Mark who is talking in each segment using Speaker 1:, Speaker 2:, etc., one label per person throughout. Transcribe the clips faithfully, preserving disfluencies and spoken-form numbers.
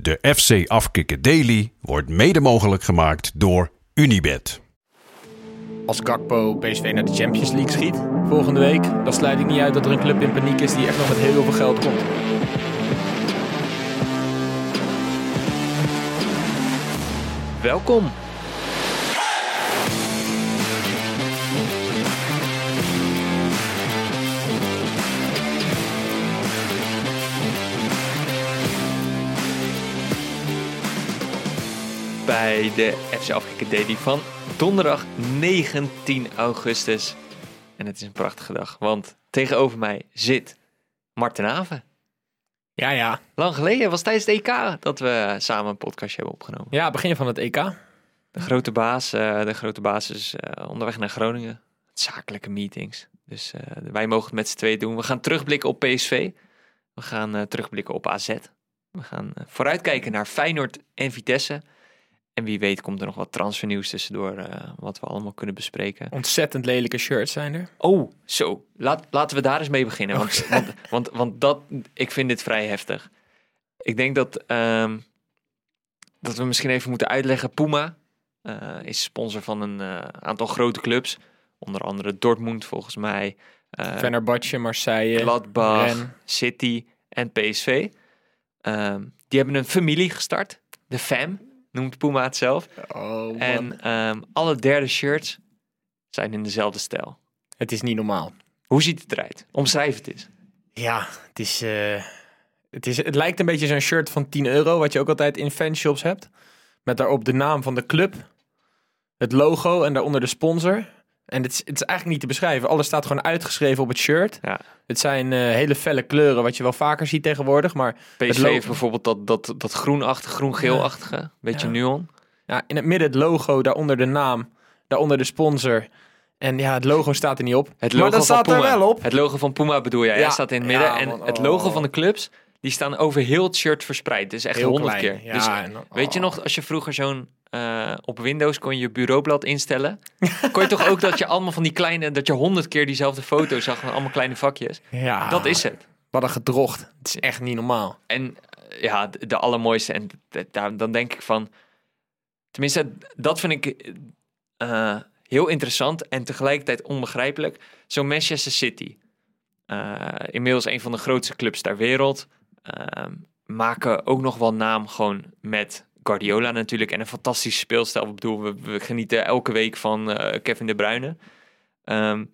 Speaker 1: De F C Afkikken Daily wordt mede mogelijk gemaakt door Unibet.
Speaker 2: Als Gakpo P S V naar de Champions League schiet volgende week, dan sluit ik niet uit dat er een club in paniek is die echt nog met heel veel geld komt. Welkom. Bij de F C Afkikken Daily van donderdag negentien augustus. En het is een prachtige dag, want tegenover mij zit Marten Haven.
Speaker 3: Ja, ja.
Speaker 2: Lang geleden, was tijdens het E K dat we samen een podcastje hebben opgenomen.
Speaker 3: Ja, begin van het E K.
Speaker 2: De grote baas, uh, de grote baas is uh, onderweg naar Groningen. Zakelijke meetings. Dus uh, wij mogen het met z'n tweeën doen. We gaan terugblikken op P S V. We gaan uh, terugblikken op A Z. We gaan uh, vooruitkijken naar Feyenoord en Vitesse. En wie weet komt er nog wat transfernieuws tussendoor, uh, wat we allemaal kunnen bespreken.
Speaker 3: Ontzettend lelijke shirts zijn er.
Speaker 2: Oh, zo. Laat, laten we daar eens mee beginnen. Want, oh. want, want, want dat, ik vind dit vrij heftig. Ik denk dat, um, dat we misschien even moeten uitleggen. Puma uh, is sponsor van een uh, aantal grote clubs. Onder andere Dortmund volgens mij.
Speaker 3: Uh, Fenerbahce, Marseille,
Speaker 2: Gladbach,
Speaker 3: Rennes.
Speaker 2: City en P S V. Um, die hebben een familie gestart. De Fam. Noemt Puma het zelf.
Speaker 3: Oh,
Speaker 2: en um, alle derde shirts zijn in dezelfde stijl.
Speaker 3: Het is niet normaal.
Speaker 2: Hoe ziet het eruit? Omschrijf het eens.
Speaker 3: Ja, het is, uh, het is... Het lijkt een beetje zo'n shirt van tien euro... wat je ook altijd in fanshops hebt. Met daarop de naam van de club. Het logo en daaronder de sponsor. En het is, het is eigenlijk niet te beschrijven. Alles staat gewoon uitgeschreven op het shirt. Ja. Het zijn uh, hele felle kleuren... wat je wel vaker ziet tegenwoordig. Maar
Speaker 2: P S V
Speaker 3: het logo...
Speaker 2: heeft bijvoorbeeld dat, dat, dat groenachtige, groen-geelachtige. Ja. Beetje ja. Nuon.
Speaker 3: Ja, in het midden het logo, daaronder de naam. Daaronder de sponsor. En ja, het logo staat er niet op.
Speaker 2: Het logo
Speaker 3: maar dat
Speaker 2: van
Speaker 3: staat
Speaker 2: Puma.
Speaker 3: er wel op.
Speaker 2: Het logo van Puma bedoel jij, ja. Staat in het midden.
Speaker 3: Ja,
Speaker 2: en
Speaker 3: man, oh.
Speaker 2: het logo van de clubs, die staan over heel het shirt verspreid. Dus echt honderd keer.
Speaker 3: Ja,
Speaker 2: dus
Speaker 3: en, oh.
Speaker 2: weet je nog, als je vroeger zo'n... Uh, op Windows kon je je bureaublad instellen. Kon je toch ook dat je allemaal van die kleine... dat je honderd keer diezelfde foto zag van allemaal kleine vakjes.
Speaker 3: Ja.
Speaker 2: Dat is het.
Speaker 3: Wat een gedrocht. Het is echt niet normaal.
Speaker 2: En uh, ja, de, de allermooiste. En de, de, dan denk ik van... Tenminste, dat vind ik uh, heel interessant en tegelijkertijd onbegrijpelijk. Zo'n Manchester City. Uh, inmiddels een van de grootste clubs ter wereld. Uh, maken ook nog wel naam gewoon met Guardiola natuurlijk. En een fantastische speelstijl. Ik bedoel, we, we genieten elke week van uh, Kevin De Bruyne. Um,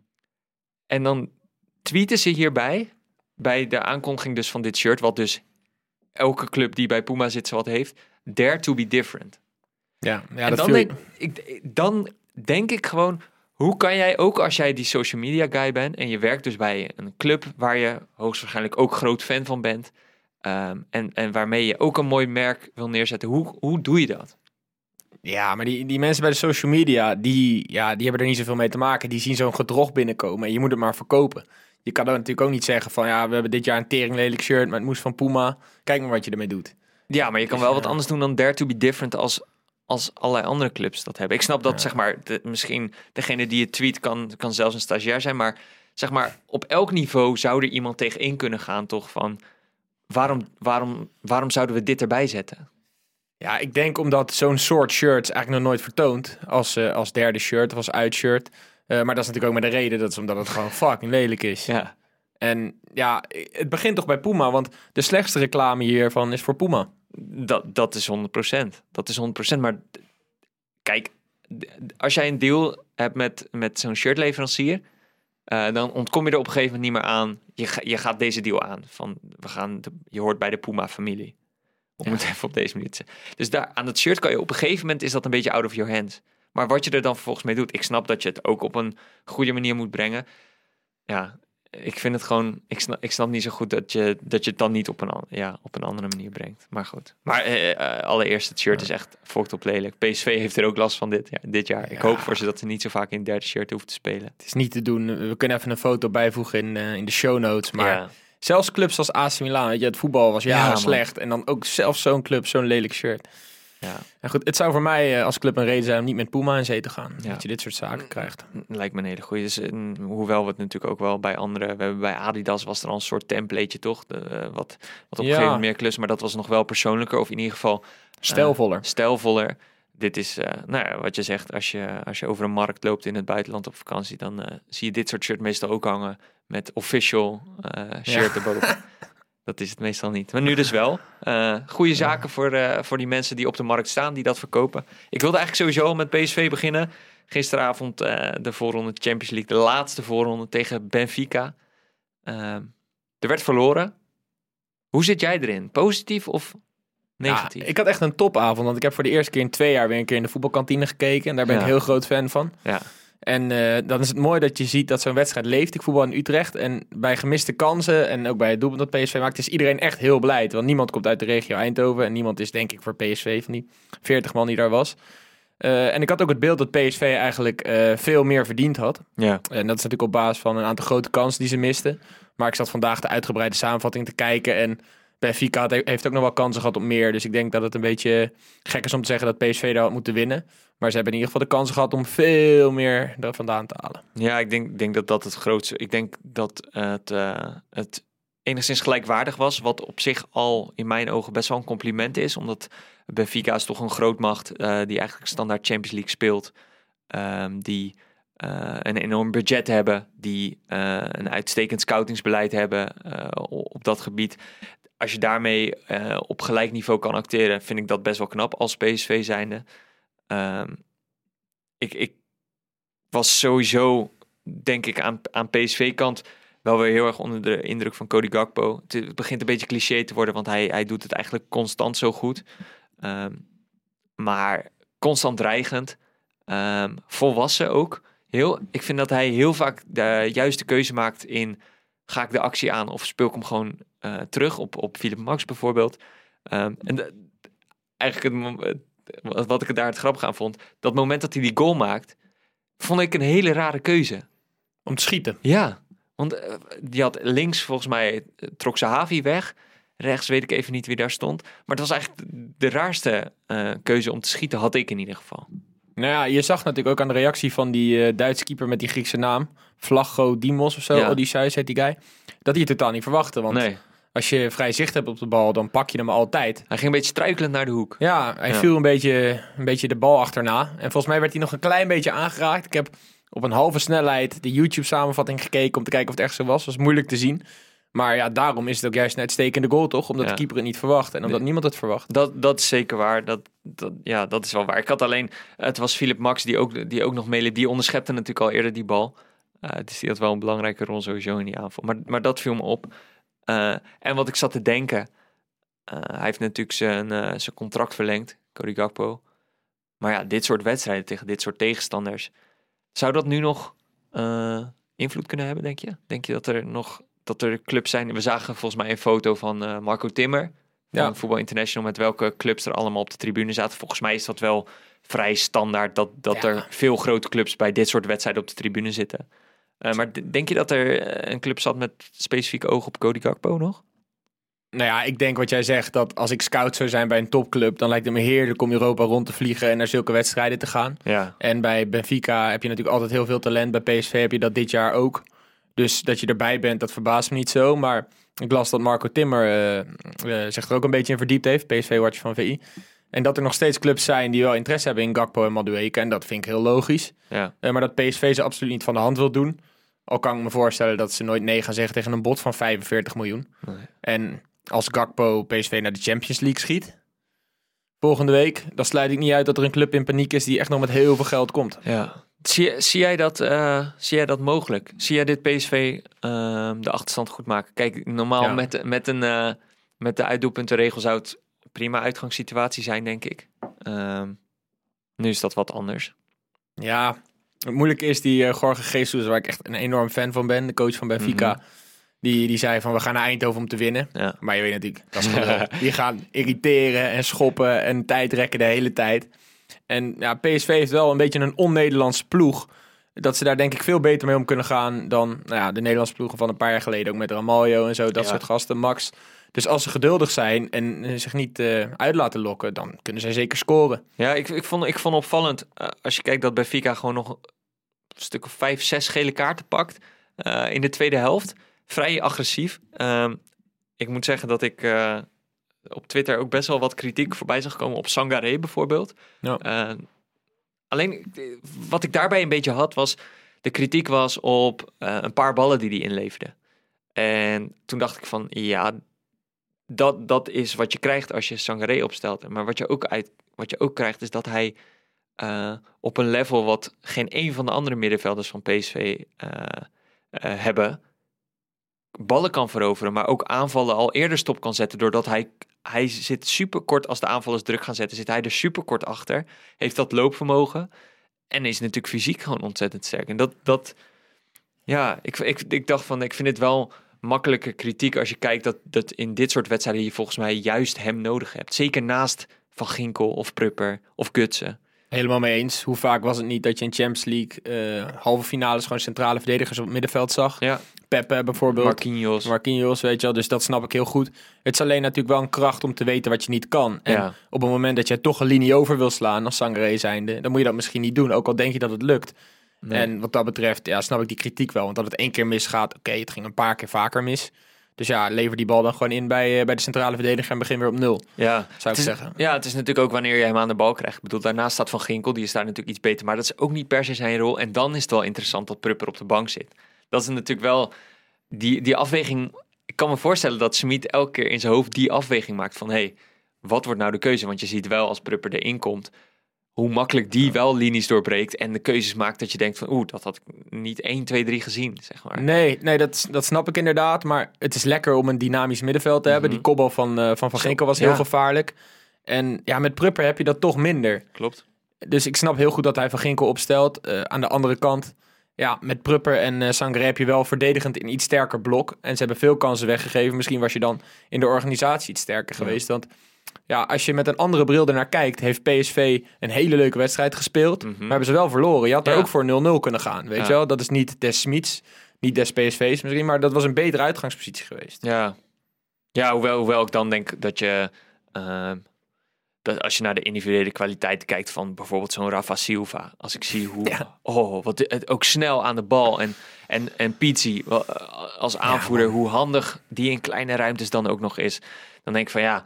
Speaker 2: en dan tweeten ze hierbij... bij de aankondiging dus van dit shirt... wat dus elke club die bij Puma zit zowat heeft... Dare to be different.
Speaker 3: Ja, ja,
Speaker 2: en
Speaker 3: dat
Speaker 2: dan,
Speaker 3: viel...
Speaker 2: denk, ik, dan denk ik gewoon... hoe kan jij ook als jij die social media guy bent... en je werkt dus bij een club... waar je hoogstwaarschijnlijk ook groot fan van bent... Um, en, en waarmee je ook een mooi merk wil neerzetten. Hoe, hoe doe je dat?
Speaker 3: Ja, maar die, die mensen bij de social media... Die, ja, die hebben er niet zoveel mee te maken. Die zien zo'n gedrocht binnenkomen... en je moet het maar verkopen. Je kan dan natuurlijk ook niet zeggen van... ja, we hebben dit jaar een teringlelijk shirt... maar het moest van Puma. Kijk maar wat je ermee doet.
Speaker 2: Ja, maar je kan
Speaker 3: dus,
Speaker 2: wel wat
Speaker 3: ja.
Speaker 2: anders doen dan Dare to be different... als, als allerlei andere clubs dat hebben. Ik snap dat, ja. zeg maar... De, misschien degene die het tweet kan, kan zelfs een stagiair zijn... maar zeg maar, op elk niveau zou er iemand tegenin kunnen gaan... toch van... Waarom, waarom, waarom zouden we dit erbij zetten?
Speaker 3: Ja, ik denk omdat zo'n soort shirts eigenlijk nog nooit vertoond... als, uh, als derde shirt of als uitshirt... Uh, maar dat is natuurlijk ook met de reden, dat is omdat het gewoon fucking lelijk is.
Speaker 2: Ja.
Speaker 3: En ja, het begint toch bij Puma, want de slechtste reclame hiervan is voor Puma.
Speaker 2: Dat, dat is honderd procent. Dat is honderd procent, maar kijk, als jij een deal hebt met, met zo'n shirtleverancier, uh, dan ontkom je er op een gegeven moment niet meer aan. Je, ga, je gaat deze deal aan, van we gaan de, je hoort bij de Puma-familie. Om ja. het even op deze manier te zeggen. Dus daar, aan het shirt kan je op een gegeven moment, is dat een beetje out of your hands. Maar wat je er dan vervolgens mee doet... Ik snap dat je het ook op een goede manier moet brengen. Ja, ik vind het gewoon... Ik snap, ik snap niet zo goed dat je, dat je het dan niet op een, ja, op een andere manier brengt. Maar goed. Maar uh, uh, allereerst, het shirt ja. is echt fokt op lelijk. P S V heeft er ook last van dit, ja, dit jaar. Ja. Ik hoop voor ze dat ze niet zo vaak in het derde shirt hoeven te spelen.
Speaker 3: Het is niet te doen. We kunnen even een foto bijvoegen in, uh, in de show notes. Maar ja. zelfs clubs als A C Milan, weet je, het voetbal was jaren ja, slecht. En dan ook zelfs zo'n club, zo'n lelijk shirt.
Speaker 2: Ja.
Speaker 3: En goed, het zou voor mij uh, als club een reden zijn om niet met Puma in zee te gaan.
Speaker 2: Ja.
Speaker 3: Dat je dit soort zaken krijgt.
Speaker 2: Lijkt me een hele goede. Dus, uh, hoewel we het natuurlijk ook wel bij andere... We hebben bij Adidas was er al een soort templateje, toch? De, uh, wat, wat op een
Speaker 3: Ja.
Speaker 2: gegeven moment meer klus. Maar dat was nog wel persoonlijker. Of in ieder geval...
Speaker 3: Stijlvoller.
Speaker 2: Uh, stijlvoller. Dit is, uh, nou ja, wat je zegt. Als je, als je over een markt loopt in het buitenland op vakantie... dan uh, zie je dit soort shirt meestal ook hangen... met official uh, shirt ja. erboven. Dat is het meestal niet. Maar nu dus wel. Uh, goede zaken voor, uh, voor die mensen die op de markt staan, die dat verkopen. Ik wilde eigenlijk sowieso met P S V beginnen. Gisteravond uh, de voorronde Champions League. De laatste voorronde tegen Benfica. Uh, er werd verloren. Hoe zit jij erin? Positief of negatief?
Speaker 3: Ja, ik had echt een topavond. Want ik heb voor de eerste keer in twee jaar weer een keer in de voetbalkantine gekeken. En daar ben ja. ik heel groot fan van.
Speaker 2: Ja.
Speaker 3: En uh, dan is het mooi dat je ziet dat zo'n wedstrijd leeft. Ik voetbal in Utrecht. En bij gemiste kansen en ook bij het doelpunt dat P S V maakt... is iedereen echt heel blij. Want niemand komt uit de regio Eindhoven. En niemand is denk ik voor P S V van die veertig man die daar was. Uh, en ik had ook het beeld dat P S V eigenlijk uh, veel meer verdiend had.
Speaker 2: Ja.
Speaker 3: En dat is natuurlijk op basis van een aantal grote kansen die ze misten. Maar ik zat vandaag de uitgebreide samenvatting te kijken... en Benfica heeft ook nog wel kansen gehad op meer. Dus ik denk dat het een beetje gek is om te zeggen dat P S V daar had moeten winnen. Maar ze hebben in ieder geval de kans gehad om veel meer er vandaan te halen.
Speaker 2: Ja, ik denk, denk dat dat het grootste... Ik denk dat het, uh, het enigszins gelijkwaardig was. Wat op zich al in mijn ogen best wel een compliment is. Omdat Benfica is toch een grootmacht uh, die eigenlijk standaard Champions League speelt. Um, die uh, een enorm budget hebben. Die uh, een uitstekend scoutingsbeleid hebben uh, op dat gebied. Als je daarmee uh, op gelijk niveau kan acteren, vind ik dat best wel knap als P S V zijnde. Um, ik, ik was sowieso, denk ik, aan, aan P S V-kant wel weer heel erg onder de indruk van Cody Gakpo. Het, het begint een beetje cliché te worden, want hij, hij doet het eigenlijk constant zo goed. Um, maar constant dreigend. Um, volwassen ook. Heel, ik vind dat hij heel vaak de juiste keuze maakt in... ga ik de actie aan of speel ik hem gewoon uh, terug op, op Philip Max bijvoorbeeld. Um, en de, eigenlijk het, wat ik daar het grappig aan vond, dat moment dat hij die goal maakt, vond ik een hele rare keuze.
Speaker 3: Om te schieten?
Speaker 2: Ja, want uh, die had links volgens mij trok Zahavi weg. Rechts weet ik even niet wie daar stond. Maar het was eigenlijk de raarste uh, keuze om te schieten, had ik in ieder geval.
Speaker 3: Nou ja, je zag natuurlijk ook aan de reactie van die uh, Duitse keeper met die Griekse naam. Vlacho Dimos of zo, ja. Odysseus heet die guy. Dat hij het totaal niet verwachtte. Want
Speaker 2: nee.
Speaker 3: als je vrij zicht hebt op de bal, dan pak je hem altijd.
Speaker 2: Hij ging een beetje struikelend naar de hoek.
Speaker 3: Ja, hij
Speaker 2: ja.
Speaker 3: viel een beetje, een beetje de bal achterna. En volgens mij werd hij nog een klein beetje aangeraakt. Ik heb op een halve snelheid de YouTube-samenvatting gekeken om te kijken of het echt zo was. Dat was moeilijk te zien. Maar ja, daarom is het ook juist een uitstekende goal, toch? Omdat ja. de keeper het niet verwacht en omdat nee. niemand het verwacht.
Speaker 2: Dat, dat is zeker waar. Dat, dat, ja, dat is wel waar. Ik had alleen... Het was Philip Max die ook, die ook nog meeleed. Die onderschepte natuurlijk al eerder die bal. Uh, dus die had wel een belangrijke rol sowieso in die aanval. Maar, maar dat viel me op. Uh, en wat ik zat te denken... Uh, hij heeft natuurlijk zijn, uh, zijn contract verlengd, Cody Gakpo. Maar ja, dit soort wedstrijden tegen dit soort tegenstanders... Zou dat nu nog uh, invloed kunnen hebben, denk je? Denk je dat er nog... dat er clubs zijn. We zagen volgens mij een foto van uh, Marco Timmer van ja. Voetbal International met welke clubs er allemaal op de tribune zaten. Volgens mij is dat wel vrij standaard dat, dat ja. er veel grote clubs bij dit soort wedstrijden op de tribune zitten. Uh, maar d- denk je dat er een club zat met specifieke oog op Cody Gakpo nog?
Speaker 3: Nou ja, ik denk wat jij zegt, dat als ik scout zou zijn bij een topclub, dan lijkt het me heerlijk om Europa rond te vliegen en naar zulke wedstrijden te gaan. Ja. En bij Benfica heb je natuurlijk altijd heel veel talent. Bij P S V heb je dat dit jaar ook. Dus dat je erbij bent, dat verbaast me niet zo. Maar ik las dat Marco Timmer uh, uh, zich er ook een beetje in verdiept heeft. P S V-watcher van V I. En dat er nog steeds clubs zijn die wel interesse hebben in Gakpo en Madueke. En dat vind ik heel logisch. Ja. Uh, maar dat P S V ze absoluut niet van de hand wil doen. Al kan ik me voorstellen dat ze nooit nee gaan zeggen tegen een bod van vijfenveertig miljoen. Nee. En als Gakpo P S V naar de Champions League schiet volgende week, dan sluit ik niet uit dat er een club in paniek is die echt nog met heel veel geld komt.
Speaker 2: Ja. Zie, zie, jij dat, uh, zie jij dat mogelijk? Zie jij dit P S V uh, de achterstand goed maken? Kijk, normaal ja. met, met, een, uh, met de uitdoelpuntenregel zou het prima uitgangssituatie zijn, denk ik. Uh, nu is dat wat anders.
Speaker 3: Ja, het moeilijke is die uh, Jorge Jesus, waar ik echt een enorm fan van ben, de coach van Benfica. Mm-hmm. Die, die zei van, we gaan naar Eindhoven om te winnen. Ja. Maar je weet natuurlijk, dat is gewoon, die gaan irriteren en schoppen en tijd rekken de hele tijd. En ja, P S V heeft wel een beetje een on-Nederlandse ploeg. Dat ze daar denk ik veel beter mee om kunnen gaan dan nou ja, de Nederlandse ploegen van een paar jaar geleden. Ook met Ramaljo en zo, dat ja. soort gasten. Max, Dus als ze geduldig zijn en uh, zich niet uh, uit laten lokken, dan kunnen zij zeker scoren.
Speaker 2: Ja, ik, ik, vond, ik vond opvallend, uh, als je kijkt dat Benfica gewoon nog een stuk of vijf, zes gele kaarten pakt uh, in de tweede helft. Vrij agressief. Uh, ik moet zeggen dat ik uh, op Twitter ook best wel wat kritiek voorbij zag komen op Sangaré bijvoorbeeld.
Speaker 3: Ja.
Speaker 2: Uh, alleen, wat ik daarbij een beetje had, was de kritiek was op uh, een paar ballen die hij inleverde. En toen dacht ik van, ja, dat, dat is wat je krijgt als je Sangaré opstelt. Maar wat je ook, uit, wat je ook krijgt, is dat hij uh, op een level wat geen een van de andere middenvelders van P S V uh, uh, hebben, ballen kan veroveren, maar ook aanvallen al eerder stop kan zetten, doordat hij, hij zit super kort, als de aanvallers druk gaan zetten, zit hij er super kort achter, heeft dat loopvermogen en is natuurlijk fysiek gewoon ontzettend sterk. En dat, dat ja, ik, ik, ik dacht van, ik vind het wel makkelijke kritiek als je kijkt dat, dat in dit soort wedstrijden je volgens mij juist hem nodig hebt. Zeker naast Van Ginkel of Prupper of Gutsen.
Speaker 3: Helemaal mee eens. Hoe vaak was het niet dat je in Champions League uh, halve finales gewoon centrale verdedigers op het middenveld zag?
Speaker 2: Ja.
Speaker 3: Pepe bijvoorbeeld.
Speaker 2: Marquinhos.
Speaker 3: Marquinhos, weet je wel. Dus dat snap ik heel goed. Het is alleen natuurlijk wel een kracht om te weten wat je niet kan. En
Speaker 2: Ja.
Speaker 3: op het moment dat jij toch een linie over wil slaan als Sangaré zijnde, dan moet je dat misschien niet doen. Ook al denk je dat het lukt.
Speaker 2: Nee.
Speaker 3: En wat dat betreft, ja, snap ik die kritiek wel. Want dat het één keer misgaat, oké, okay, het ging een paar keer vaker mis. Dus ja, lever die bal dan gewoon in bij, uh, bij de centrale verdediger en begin weer op nul.
Speaker 2: Ja,
Speaker 3: zou ik
Speaker 2: is,
Speaker 3: zeggen.
Speaker 2: Ja, het is natuurlijk ook wanneer je hem aan de bal krijgt. Ik bedoel, daarnaast staat Van Ginkel, die is daar natuurlijk iets beter. Maar dat is ook niet per se zijn rol. En dan is het wel interessant dat Prupper op de bank zit. Dat is natuurlijk wel die, die afweging. Ik kan me voorstellen dat Smit elke keer in zijn hoofd die afweging maakt van, hé, hey, wat wordt nou de keuze? Want je ziet wel als Prupper erin komt, hoe makkelijk die wel linies doorbreekt en de keuzes maakt dat je denkt van, oeh, dat had ik niet één, twee, drie gezien, zeg maar.
Speaker 3: Nee, nee dat, dat snap ik inderdaad. Maar het is lekker om een dynamisch middenveld te hebben.
Speaker 2: Mm-hmm.
Speaker 3: Die kopbal van uh, Van, van Ginkel was heel
Speaker 2: ja.
Speaker 3: gevaarlijk. En ja, met Prupper heb je dat toch minder.
Speaker 2: Klopt.
Speaker 3: Dus ik snap heel goed dat hij Van Ginkel opstelt. Uh, aan de andere kant, ja, met Prupper en uh, Sangaré heb je wel verdedigend een iets sterker blok. En ze hebben veel kansen weggegeven. Misschien was je dan in de organisatie iets sterker ja. geweest. Want ja, als je met een andere bril ernaar kijkt, heeft P S V een hele leuke wedstrijd gespeeld. Mm-hmm. Maar hebben ze wel verloren. Je had er ja. ook voor nul nul kunnen gaan, weet ja. je wel. Dat is niet des Smits, niet des P S V's misschien, maar dat was een betere uitgangspositie geweest.
Speaker 2: Ja, ja hoewel, hoewel ik dan denk dat je, uh, dat als je naar de individuele kwaliteiten kijkt van bijvoorbeeld zo'n Rafa Silva. Als ik zie hoe, ja. oh, wat het ook snel aan de bal en, en, en Pizzi als aanvoerder, ja, hoe handig die in kleine ruimtes dan ook nog is. Dan denk ik van ja,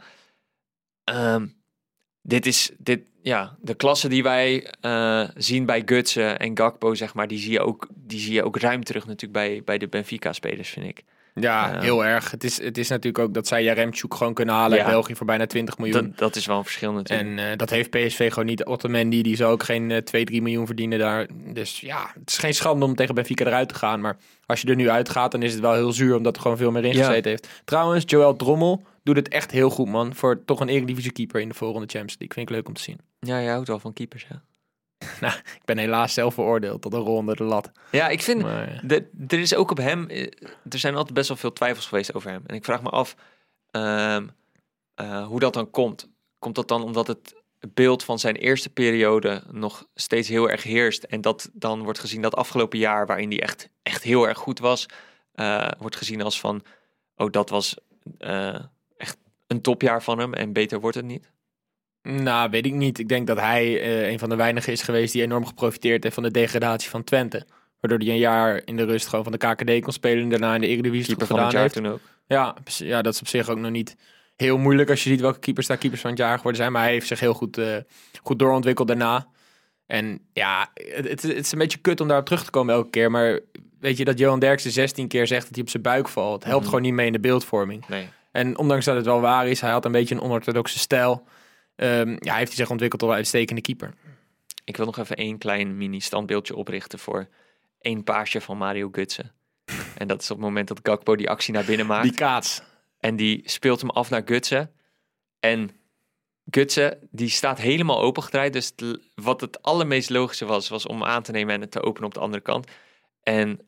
Speaker 2: Um, dit is dit, ja, de klasse die wij uh, zien bij Gutsen en Gakpo, zeg maar, die zie je ook, die zie je ook ruim terug natuurlijk bij, bij de Benfica-spelers, vind ik.
Speaker 3: Ja, uh, heel erg. Het is, het is natuurlijk ook dat zij Jaremchuk gewoon kunnen halen ja, in België voor bijna twintig miljoen.
Speaker 2: Dat, dat is wel een verschil natuurlijk.
Speaker 3: En uh, dat heeft P S V gewoon niet. Otamendi, die zou ook geen uh, twee, drie miljoen verdienen daar. Dus ja, het is geen schande om tegen Benfica eruit te gaan. Maar als je er nu uitgaat, dan is het wel heel zuur, omdat er gewoon veel meer ingezeten ja. heeft. Trouwens, Joël Drommel doet het echt heel goed, man. Voor toch een Eredivisie keeper in de volgende Champions League. Vind ik leuk om te zien.
Speaker 2: Ja, jij houdt wel van keepers, ja.
Speaker 3: Nou, ik ben helaas zelf veroordeeld tot een rol onder de lat.
Speaker 2: Ja, ik vind,
Speaker 3: maar,
Speaker 2: de, er is ook op hem, er zijn altijd best wel veel twijfels geweest over hem. En ik vraag me af uh, uh, hoe dat dan komt. Komt dat dan omdat het beeld van zijn eerste periode nog steeds heel erg heerst en dat dan wordt gezien dat afgelopen jaar, waarin hij echt, echt heel erg goed was, uh, wordt gezien als van, oh, dat was uh, echt een topjaar van hem en beter wordt het niet?
Speaker 3: Nou, weet ik niet. Ik denk dat hij uh, een van de weinigen is geweest die enorm geprofiteerd heeft van de degradatie van Twente. Waardoor hij een jaar in de rust gewoon van de K K D kon spelen en daarna in de Eredivisie
Speaker 2: keeper
Speaker 3: gedaan
Speaker 2: van het jaar
Speaker 3: heeft.
Speaker 2: Toen ook.
Speaker 3: Ja, ja, dat is op zich ook nog niet heel moeilijk als je ziet welke keepers daar keepers van het jaar geworden zijn. Maar hij heeft zich heel goed, uh, goed doorontwikkeld daarna. En ja, het, het, het is een beetje kut om daarop terug te komen elke keer. Maar weet je dat Johan Derksen zestien keer zegt dat hij op zijn buik valt. Het helpt mm-hmm. gewoon niet mee in de beeldvorming.
Speaker 2: Nee.
Speaker 3: En ondanks dat het wel waar is, hij had een beetje een onorthodoxe stijl. Um, ja, heeft hij zich ontwikkeld tot een uitstekende keeper.
Speaker 2: Ik wil nog even één klein mini-standbeeldje oprichten voor één paasje van Mario Gutsen. En dat is op het moment dat Gakpo die actie naar binnen maakt.
Speaker 3: Die kaats.
Speaker 2: En die speelt hem af naar Gutsen. En Gutsen, die staat helemaal opengedraaid. Dus t- wat het allermeest logische was, was om aan te nemen en het te openen op de andere kant. En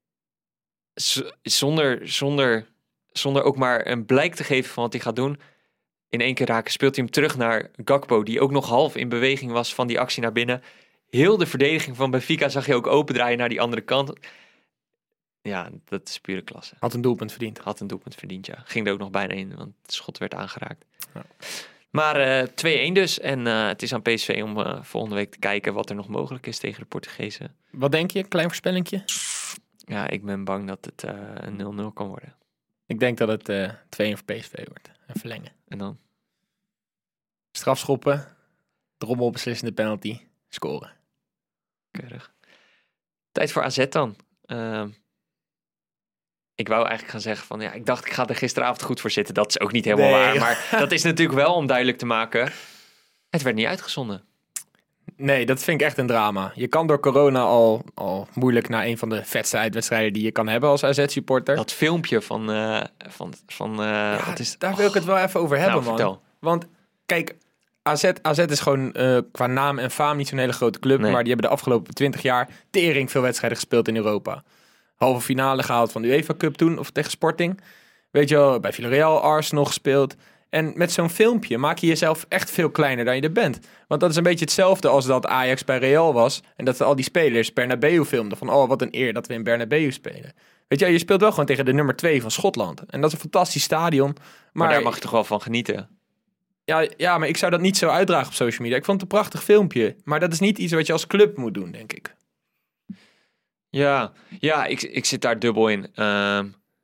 Speaker 2: z- zonder, zonder, zonder ook maar een blijk te geven van wat hij gaat doen, in één keer raken, speelt hij hem terug naar Gakpo, die ook nog half in beweging was van die actie naar binnen. Heel de verdediging van Benfica zag je ook opendraaien naar die andere kant. Ja, dat is pure klasse.
Speaker 3: Had een doelpunt verdiend.
Speaker 2: Had een doelpunt verdiend, ja. Ging er ook nog bijna in, want het schot werd aangeraakt.
Speaker 3: Ja.
Speaker 2: Maar uh, twee-een dus. En uh, het is aan P S V om uh, volgende week te kijken wat er nog mogelijk is tegen de Portugezen.
Speaker 3: Wat denk je? Klein voorspellingje?
Speaker 2: Ja, ik ben bang dat het uh, een nul nul kan worden.
Speaker 3: Ik denk dat het uh, twee-een voor P S V wordt. En verlengen.
Speaker 2: En dan?
Speaker 3: Strafschoppen. Drommel beslissende penalty. Scoren.
Speaker 2: Keurig. Tijd voor A Z dan. Uh, ik wou eigenlijk gaan zeggen van... ja, ik dacht ik ga er gisteravond goed voor zitten. Dat is ook niet helemaal
Speaker 3: nee.
Speaker 2: waar. Maar dat is natuurlijk wel om duidelijk te maken. Het werd niet uitgezonden.
Speaker 3: Nee, dat vind ik echt een drama. Je kan door corona al, al moeilijk naar een van de vetste uitwedstrijden die je kan hebben als A Z-supporter.
Speaker 2: Dat filmpje van... Uh, van, van uh,
Speaker 3: ja,
Speaker 2: wat is,
Speaker 3: daar wil ik het wel even over hebben,
Speaker 2: nou,
Speaker 3: man.
Speaker 2: Vertel.
Speaker 3: Want kijk, A Z, A Z is gewoon uh, qua naam en faam niet zo'n hele grote club.
Speaker 2: Nee.
Speaker 3: Maar die hebben de afgelopen twintig jaar tering veel wedstrijden gespeeld in Europa. Halve finale gehaald van de UEFA Cup toen, of tegen Sporting. Weet je wel, bij Villarreal, Arsenal gespeeld. En met zo'n filmpje maak je jezelf echt veel kleiner dan je er bent. Want dat is een beetje hetzelfde als dat Ajax bij Real was. En dat al die spelers Bernabeu filmden. Van, oh, wat een eer dat we in Bernabeu spelen. Weet je, je speelt wel gewoon tegen de nummer twee van Schotland. En dat is een fantastisch stadion. Maar,
Speaker 2: Maar daar mag je toch wel van genieten?
Speaker 3: Ja, ja, maar ik zou dat niet zo uitdragen op social media. Ik vond het een prachtig filmpje. Maar dat is niet iets wat je als club moet doen, denk ik.
Speaker 2: Ja, ja ik, ik zit daar dubbel in. Uh,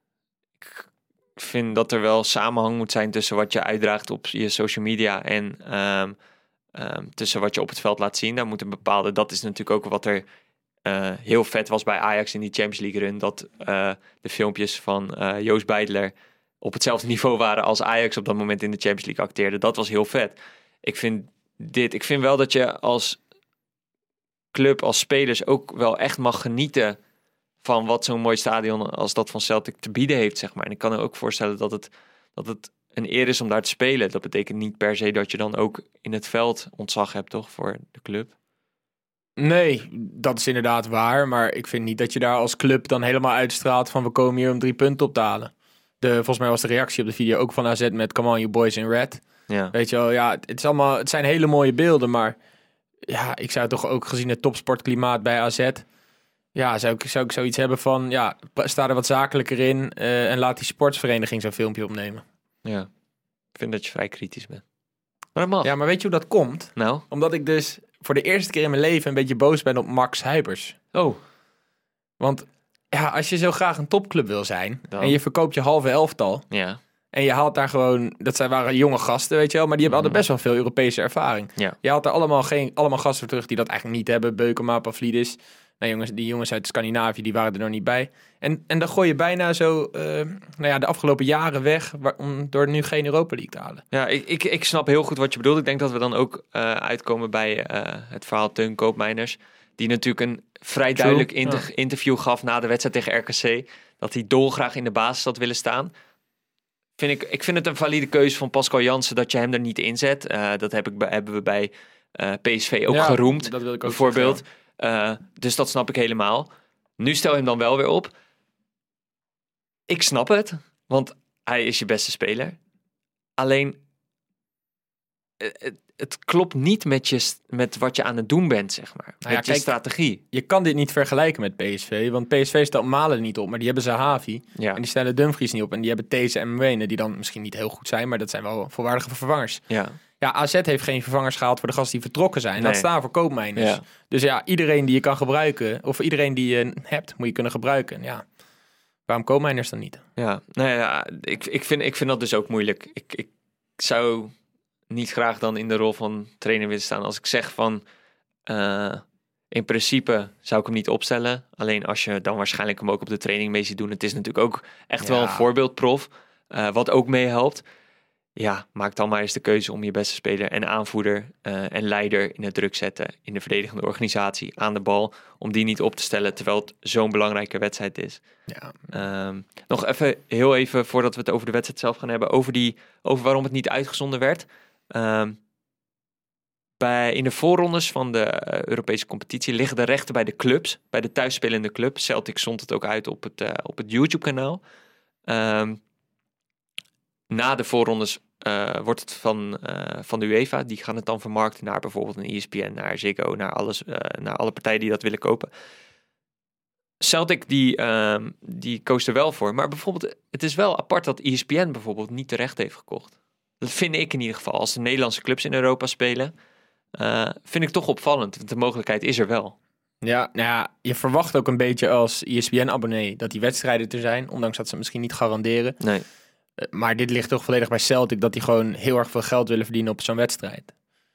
Speaker 2: ik vind dat er wel samenhang moet zijn tussen wat je uitdraagt op je social media en um, um, tussen wat je op het veld laat zien. Daar moet een bepaalde, dat is natuurlijk ook wat er uh, heel vet was bij Ajax in die Champions League run. Dat uh, de filmpjes van uh, Joost Beidler op hetzelfde niveau waren als Ajax op dat moment in de Champions League acteerde. Dat was heel vet. Ik vind dit, ik vind wel dat je als club, als spelers ook wel echt mag genieten van wat zo'n mooi stadion als dat van Celtic te bieden heeft, zeg maar. En ik kan me ook voorstellen dat het, dat het een eer is om daar te spelen. Dat betekent niet per se dat je dan ook in het veld ontzag hebt, toch, voor de club?
Speaker 3: Nee, dat is inderdaad waar. Maar ik vind niet dat je daar als club dan helemaal uitstraalt van we komen hier om drie punten op te halen. De, volgens mij was de reactie op de video ook van A Z met come on you boys in red.
Speaker 2: Ja.
Speaker 3: Weet je wel, ja, het, is allemaal, het zijn hele mooie beelden, maar ja, ik zou toch ook gezien het topsportklimaat bij A Z, ja, zou ik, zou ik zoiets hebben van, ja, sta er wat zakelijker in uh, en laat die sportsvereniging zo'n filmpje opnemen.
Speaker 2: Ja, ik vind dat je vrij kritisch bent. Maar dat mag.
Speaker 3: Ja, maar weet je hoe dat komt?
Speaker 2: Nou?
Speaker 3: Omdat ik dus voor de eerste keer in mijn leven een beetje boos ben op Max Huibers.
Speaker 2: Oh.
Speaker 3: Want ja, als je zo graag een topclub wil zijn
Speaker 2: Dan.
Speaker 3: en je verkoopt je halve elftal
Speaker 2: Ja.
Speaker 3: en je haalt daar gewoon, dat zijn waren jonge gasten, weet je wel, maar die hebben
Speaker 2: Mm.
Speaker 3: hadden best wel veel Europese ervaring.
Speaker 2: Ja.
Speaker 3: Je haalt er allemaal geen allemaal gasten voor terug die dat eigenlijk niet hebben. Beukema, Pavlidis. Nou jongens, die jongens uit Scandinavië, die waren er nog niet bij. En, en dan gooi je bijna zo, uh, nou ja, de afgelopen jaren weg waar, om door nu geen Europa League te halen.
Speaker 2: Ja, ik, ik, ik snap heel goed wat je bedoelt. Ik denk dat we dan ook uh, uitkomen bij uh, het verhaal Teun Koopmeiners, die natuurlijk een vrij
Speaker 3: True.
Speaker 2: duidelijk inter-
Speaker 3: Ja.
Speaker 2: interview gaf na de wedstrijd tegen R K C, dat hij dolgraag in de basis had willen staan. Vind ik, ik vind het een valide keuze van Pascal Jansen dat je hem er niet inzet. Uh, dat heb ik bij, hebben we bij uh, P S V ook
Speaker 3: Ja,
Speaker 2: geroemd,
Speaker 3: dat wil ik ook
Speaker 2: bijvoorbeeld.
Speaker 3: zeggen,
Speaker 2: Uh, dus dat snap ik helemaal. Nu stel je hem dan wel weer op. Ik snap het, want hij is je beste speler. Alleen, het, het klopt niet met, je, met wat je aan het doen bent, zeg maar.
Speaker 3: Nou ja,
Speaker 2: met je
Speaker 3: kijk,
Speaker 2: strategie.
Speaker 3: Je kan dit niet vergelijken met P S V, want P S V stelt Malen niet op, maar die hebben Zahavi.
Speaker 2: Ja.
Speaker 3: En die stellen Dumfries niet op. En die hebben These en Mwene, die dan misschien niet heel goed zijn, maar dat zijn wel volwaardige vervangers.
Speaker 2: Ja.
Speaker 3: Ja, A Z heeft geen vervangers gehaald voor de gasten die vertrokken zijn.
Speaker 2: Nee.
Speaker 3: Dat staan voor Koopmeiners.
Speaker 2: Ja.
Speaker 3: Dus ja, iedereen die je kan gebruiken, of iedereen die je hebt, moet je kunnen gebruiken. Ja, waarom Koopmeiners dan niet?
Speaker 2: Ja, nou ja, ik, ik, vind, ik vind dat dus ook moeilijk. Ik, ik zou niet graag dan in de rol van trainer willen staan. Als ik zeg van, uh, in principe zou ik hem niet opstellen. Alleen als je dan waarschijnlijk hem ook op de training mee ziet doen. Het is natuurlijk ook echt
Speaker 3: Ja.
Speaker 2: wel een voorbeeldprof, uh, wat ook meehelpt. Ja, maak dan maar eens de keuze om je beste speler en aanvoerder uh, en leider in het druk zetten in de verdedigende organisatie aan de bal, om die niet op te stellen terwijl het zo'n belangrijke wedstrijd is.
Speaker 3: Ja.
Speaker 2: Um, nog even, heel even voordat we het over de wedstrijd zelf gaan hebben, over, die, over waarom het niet uitgezonden werd. Um, bij, in de voorrondes van de uh, Europese competitie liggen de rechten bij de clubs, bij de thuisspelende club. Celtic zond het ook uit op het, uh, op het YouTube-kanaal. Um, na de voorrondes uh, wordt het van, uh, van de UEFA, die gaan het dan vermarkten naar bijvoorbeeld een E S P N, naar Ziggo, naar, alles, uh, naar alle partijen die dat willen kopen. Celtic die, ehm, die koos er wel voor. Maar bijvoorbeeld, het is wel apart dat E S P N bijvoorbeeld niet terecht heeft gekocht. Dat vind ik in ieder geval. Als de Nederlandse clubs in Europa spelen, uh, vind ik toch opvallend. Want de mogelijkheid is er wel.
Speaker 3: Ja, nou ja, je verwacht ook een beetje als E S P N-abonnee dat die wedstrijden er zijn. Ondanks dat ze het misschien niet garanderen.
Speaker 2: Nee.
Speaker 3: Uh, maar dit ligt toch volledig bij Celtic dat die gewoon heel erg veel geld willen verdienen op zo'n wedstrijd.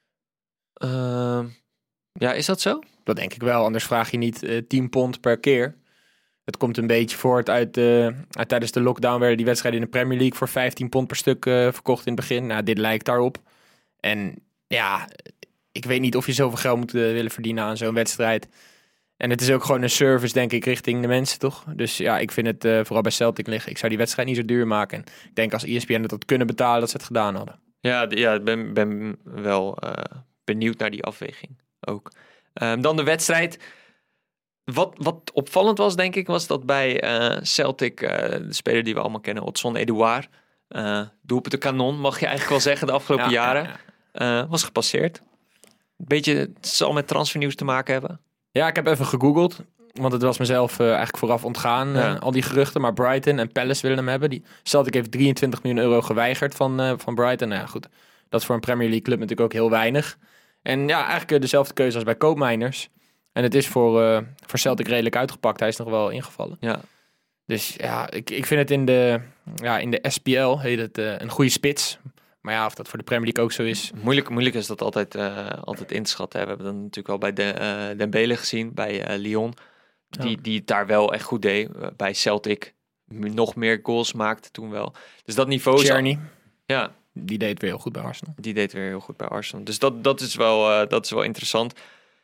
Speaker 2: Uh, ja, is dat zo?
Speaker 3: Dat denk ik wel, anders vraag je niet uh, tien pond per keer. Het komt een beetje voort uit, uh, uit tijdens de lockdown werden die wedstrijden in de Premier League voor vijftien pond per stuk uh, verkocht in het begin. Nou, dit lijkt daarop. En ja, ik weet niet of je zoveel geld moet uh, willen verdienen aan zo'n wedstrijd. En het is ook gewoon een service, denk ik, richting de mensen, toch? Dus ja, ik vind het uh, vooral bij Celtic liggen. Ik zou die wedstrijd niet zo duur maken. En ik denk als E S P N het had kunnen betalen, dat ze het gedaan hadden.
Speaker 2: Ja, d- ja ik ben, ben wel uh, benieuwd naar die afweging ook. Um, dan de wedstrijd. Wat, wat opvallend was, denk ik, was dat bij uh, Celtic, uh, de speler die we allemaal kennen, Otson Edouard, uh, doelpunt de kanon, mag je eigenlijk wel zeggen, de afgelopen
Speaker 3: Ja,
Speaker 2: jaren,
Speaker 3: ja, ja.
Speaker 2: Uh, was gepasseerd. Beetje, het zal met transfernieuws te maken hebben.
Speaker 3: Ja, ik heb even gegoogeld. Want het was mezelf uh, eigenlijk vooraf ontgaan, uh,
Speaker 2: Ja.
Speaker 3: al die geruchten. Maar Brighton en Palace willen hem hebben. Die Celtic heeft drieëntwintig miljoen euro geweigerd van, uh, van Brighton. Nou ja, goed. Dat is voor een Premier League club natuurlijk ook heel weinig. En ja, eigenlijk uh, dezelfde keuze als bij Koopmeiners. En het is voor, uh, voor Celtic redelijk uitgepakt. Hij is nog wel ingevallen.
Speaker 2: Ja.
Speaker 3: Dus ja, ik, ik vind het in de, ja, in de S P L heet het uh, een goede spits. Maar ja, of dat voor de Premier League ook zo is.
Speaker 2: Moeilijk, moeilijk is dat altijd, uh, altijd in te schatten. We hebben dat natuurlijk al bij de, uh, Dembele gezien, bij uh, Lyon. Die,
Speaker 3: Ja.
Speaker 2: die het daar wel echt goed deed. Uh, bij Celtic nog meer goals maakte toen wel. Dus dat niveau is...
Speaker 3: Tierney,
Speaker 2: Ja,
Speaker 3: die deed weer heel goed bij Arsenal.
Speaker 2: die deed weer heel goed bij Arsenal. Dus dat, dat, is, wel, uh, dat is wel interessant.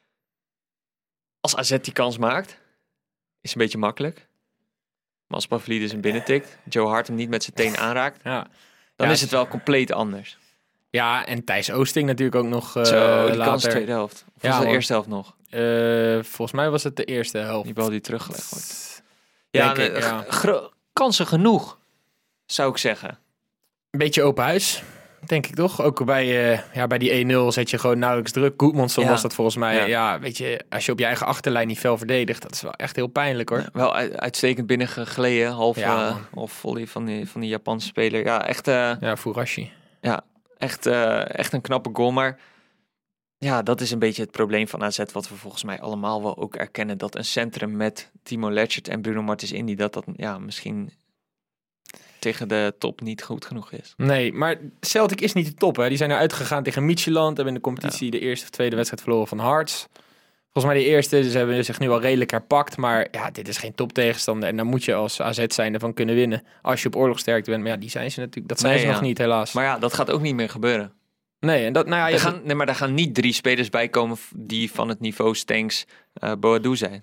Speaker 2: Als A Z die kans maakt, is een beetje makkelijk. Maar als Pavlidis hem binnentikt, Joe Hart hem niet met zijn teen aanraakt,
Speaker 3: Ja,
Speaker 2: dan
Speaker 3: Ja,
Speaker 2: is het wel compleet anders.
Speaker 3: ja en Thijs Oosting natuurlijk ook nog uh,
Speaker 2: Zo, die kans
Speaker 3: later.
Speaker 2: de tweede helft. Of
Speaker 3: Ja,
Speaker 2: was het de
Speaker 3: man.
Speaker 2: eerste helft nog?
Speaker 3: Uh, volgens mij was het de eerste helft.
Speaker 2: Die bal die teruggelegd wordt. Ja,
Speaker 3: Denk ik,
Speaker 2: nee,
Speaker 3: ja.
Speaker 2: g- gro- kansen genoeg, zou ik zeggen.
Speaker 3: Een beetje open huis, denk ik toch? Ook bij, uh, ja, bij die één nul zet je gewoon nauwelijks druk. Goedmanson
Speaker 2: Ja.
Speaker 3: was dat volgens mij.
Speaker 2: Ja.
Speaker 3: Ja. weet je, als je op je eigen achterlijn niet fel verdedigt, dat is wel echt heel pijnlijk hoor.
Speaker 2: Wel uit- uitstekend binnengegleden, half,
Speaker 3: Ja,
Speaker 2: uh,
Speaker 3: man.
Speaker 2: half volley van die, van die Japanse speler. Ja, echt, uh,
Speaker 3: Ja, Furashi.
Speaker 2: echt, uh, echt een knappe goal. Maar ja, dat is een beetje het probleem van A Z, wat we volgens mij allemaal wel ook erkennen. Dat een centrum met Timo Ledgert en Bruno Martins Indy, dat dat ja, misschien tegen de top niet goed genoeg is.
Speaker 3: Nee, maar Celtic is niet de top hè. Die zijn eruit gegaan tegen Midtjylland. Hebben in de competitie de eerste of tweede wedstrijd verloren van Hearts. Volgens mij de eerste, ze hebben zich nu al redelijk herpakt. Maar ja, dit is geen top tegenstander. En dan moet je als A Z zijnde van kunnen winnen. Als je op oorlogsterkte bent. Maar ja, die zijn ze natuurlijk. Dat zijn
Speaker 2: Nee,
Speaker 3: ze
Speaker 2: ja.
Speaker 3: nog niet helaas.
Speaker 2: Maar ja, dat gaat ook niet meer gebeuren.
Speaker 3: nee, en dat, nou ja,
Speaker 2: Er
Speaker 3: je-
Speaker 2: gaan, nee, maar daar gaan niet drie spelers bij komen die van het niveau Stenks, uh, Boadu zijn.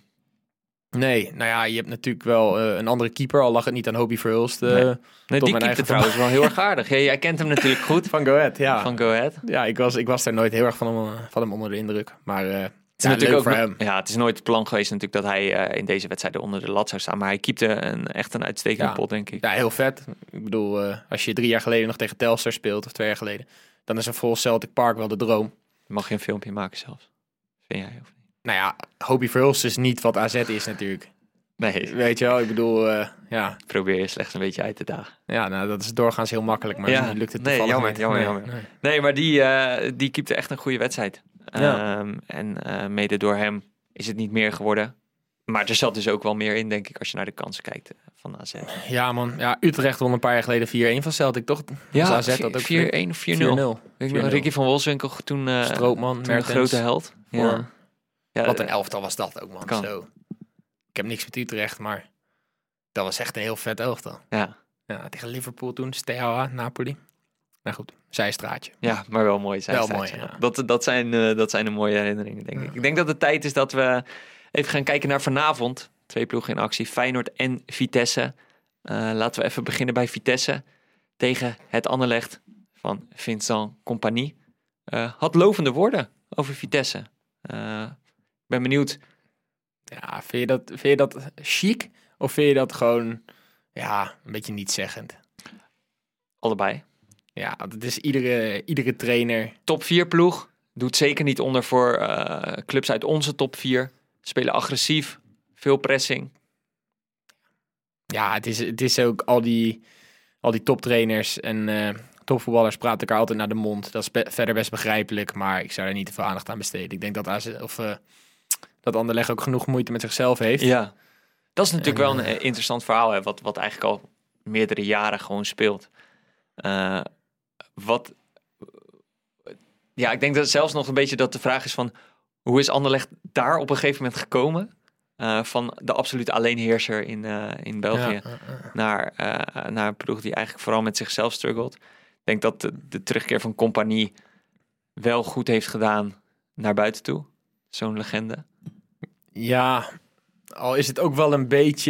Speaker 3: nee, nou ja, je hebt natuurlijk wel uh, een andere keeper. Al lag het niet aan Hobie Verhulst. Uh,
Speaker 2: Nee. Nee,
Speaker 3: Tot
Speaker 2: die
Speaker 3: mijn
Speaker 2: keepte
Speaker 3: eigen
Speaker 2: trouwens wel heel erg aardig. Ja, jij kent hem natuurlijk goed
Speaker 3: Van Go Ahead, ja.
Speaker 2: van Go Ahead.
Speaker 3: Ja, ik was, ik was daar nooit heel erg van hem, van hem onder de indruk. Maar uh,
Speaker 2: Het is
Speaker 3: ja,
Speaker 2: natuurlijk
Speaker 3: leuk
Speaker 2: ook
Speaker 3: voor
Speaker 2: no-
Speaker 3: hem.
Speaker 2: Ja, het is nooit het plan geweest natuurlijk dat hij uh, in deze wedstrijden onder de lat zou staan. Maar hij keepte een, echt een uitstekende
Speaker 3: Ja.
Speaker 2: pot, denk ik.
Speaker 3: Ja, heel vet. Ik bedoel, uh, als je drie jaar geleden nog tegen Telstar speelt, of twee jaar geleden, dan is een vol Celtic Park wel de droom.
Speaker 2: Mag je een filmpje maken zelfs? Vind jij of niet?
Speaker 3: Nou ja, Hobie Verhulst is niet wat A Z is natuurlijk.
Speaker 2: Nee,
Speaker 3: Weet je wel, ik bedoel, uh, ja.
Speaker 2: probeer je slechts een beetje uit te dagen.
Speaker 3: ja, nou dat is doorgaans heel makkelijk, maar
Speaker 2: Ja,
Speaker 3: nu lukt het
Speaker 2: nee,
Speaker 3: toevallig
Speaker 2: jammer,
Speaker 3: niet.
Speaker 2: jammer,
Speaker 3: Nee,
Speaker 2: jammer.
Speaker 3: nee.
Speaker 2: Nee, maar die, uh, die keepte echt een goede wedstrijd.
Speaker 3: Ja.
Speaker 2: Um, en uh, mede door hem is het niet meer geworden. Maar er zat dus ook wel meer in, denk ik, als je naar de kansen kijkt uh, van A Z.
Speaker 3: Ja man, ja, Utrecht won een paar jaar geleden vier een van Celtic, toch? Dus A Z dat ook
Speaker 2: vier een of vier nul.
Speaker 3: vier nul.
Speaker 2: Weet je nog,
Speaker 3: vier nul.
Speaker 2: Ricky van Wolfswinkel toen, uh,
Speaker 3: Strootman,
Speaker 2: toen de
Speaker 3: Mertens,
Speaker 2: grote held. Ja.
Speaker 3: Vorm.
Speaker 2: Ja,
Speaker 3: Wat een elftal was dat ook, man.
Speaker 2: Kan.
Speaker 3: Zo. Ik heb niks met Utrecht, maar dat was echt een heel vet elftal.
Speaker 2: ja,
Speaker 3: Ja, tegen Liverpool toen, Steaua, Napoli. Nou goed, zijstraatje.
Speaker 2: ja, maar wel mooi. Zijn
Speaker 3: Wel
Speaker 2: strijd,
Speaker 3: mooi,
Speaker 2: ja.
Speaker 3: ja.
Speaker 2: Dat, dat, zijn, uh, dat zijn de mooie herinneringen, denk ik. Ik denk dat het tijd is dat we even gaan kijken naar vanavond. Twee ploegen in actie, Feyenoord en Vitesse. Uh, laten we even beginnen bij Vitesse. Tegen het Anderlecht van Vincent Compagnie. Uh, had lovende woorden over Vitesse. Uh, Ik ben benieuwd.
Speaker 3: Ja, vind je, dat, vind je dat chic? Of vind je dat gewoon, ja, een beetje nietszeggend?
Speaker 2: Allebei.
Speaker 3: Ja, want het is iedere, iedere trainer.
Speaker 2: Top vier ploeg. Doet zeker niet onder voor uh, clubs uit onze top vier. Spelen agressief. Veel pressing.
Speaker 3: Ja, het is, het is ook al die, al die toptrainers en uh, topvoetballers praten elkaar altijd naar de mond. Dat is be- verder best begrijpelijk, maar ik zou er niet te veel aandacht aan besteden. Ik denk dat A Z, of, uh, dat Anderlecht ook genoeg moeite met zichzelf heeft.
Speaker 2: Ja, dat is natuurlijk
Speaker 3: En,
Speaker 2: wel een uh, interessant verhaal, hè, wat, wat eigenlijk al meerdere jaren gewoon speelt. Uh, wat... Ja, ik denk dat zelfs nog een beetje dat de vraag is van... hoe is Anderlecht daar op een gegeven moment gekomen? Uh, van de absolute alleenheerser in, uh, in België... Ja, uh, uh. Naar, uh, naar een ploeg die eigenlijk vooral met zichzelf struggelt. Ik denk dat de, de terugkeer van Compagnie wel goed heeft gedaan naar buiten toe. Zo'n legende.
Speaker 3: Ja, al is het ook wel een beetje...